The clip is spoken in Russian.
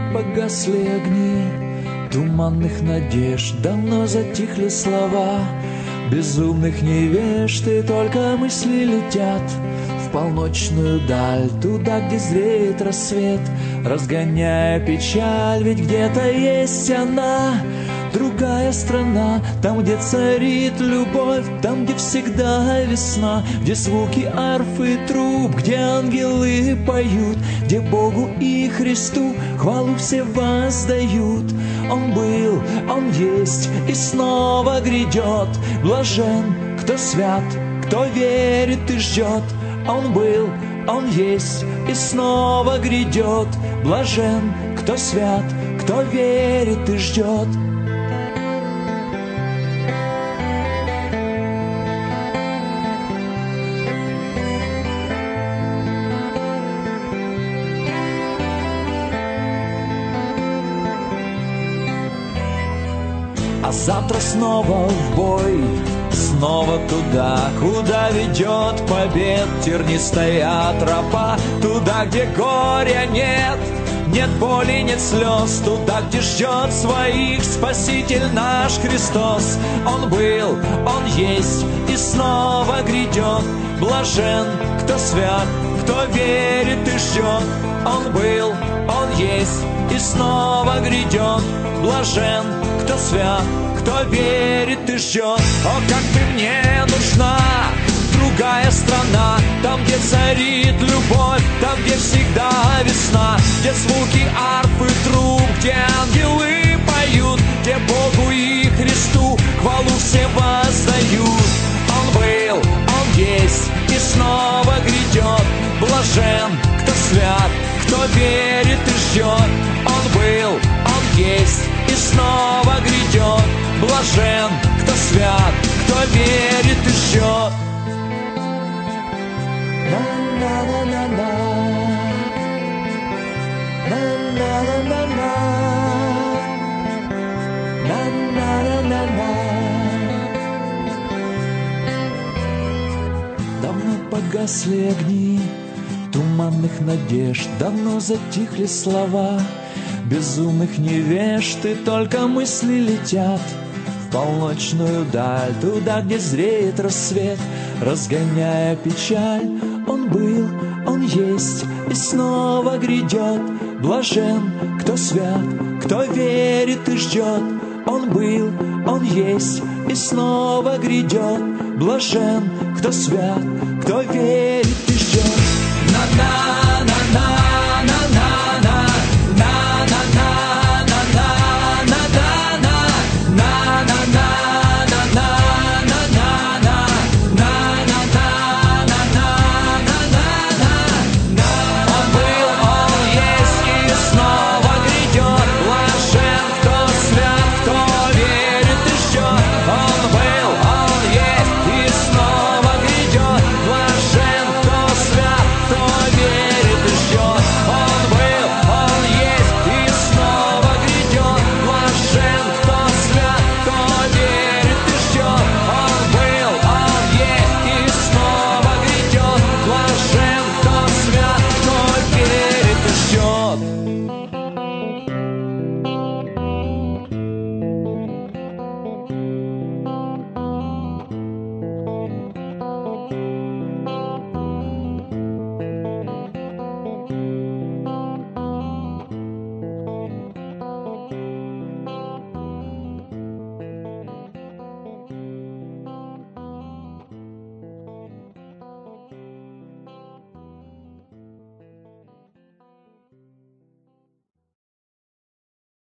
погасли огни туманных надежд, давно затихли слова безумных невежд, и только мысли летят в полночную даль, туда, где зреет рассвет, разгоняя печаль. Ведь где-то есть она, другая страна, там, где царит любовь, там, где всегда весна, где звуки арф и труб, где ангелы поют, где Богу и Христу хвалу все воздают. Он был, Он есть и снова грядет. Блажен, кто свят, кто верит и ждет. Он был, Он есть и снова грядет. Блажен, кто свят, кто верит и ждет. А завтра снова в бой, снова туда, куда ведет побед тернистая тропа. Туда, где горя нет, нет боли, нет слез. Туда, где ждет своих Спаситель наш Христос. Он был, Он есть и снова грядет. Блажен, кто свят, кто верит и ждет. Он был, Он есть и снова грядет. Блажен, кто свят, кто верит и ждет. О, как ты мне нужна, другая страна, там, где царит любовь, там, где всегда весна, где звуки арф и труб, где ангелы поют, где Богу и Христу хвалу все воздают. Он был, Он есть и снова грядет. Блажен, кто свят, кто верит и ждет. Он был, Он есть и снова грядет. Блажен, кто свят, кто верит и ждет. На-на-на-на-на, на-на-на-на-на, на-на-на-на-на. Давно погасли огни туманных надежд, давно затихли слова безумных невежд, и только мысли летят в полночную даль, туда, где зреет рассвет, разгоняя печаль. Он был, Он есть и снова грядет. Блажен, кто свят, кто верит и ждет. Он был, Он есть и снова грядет. Блажен, кто свят, кто верит и ждет. На-на!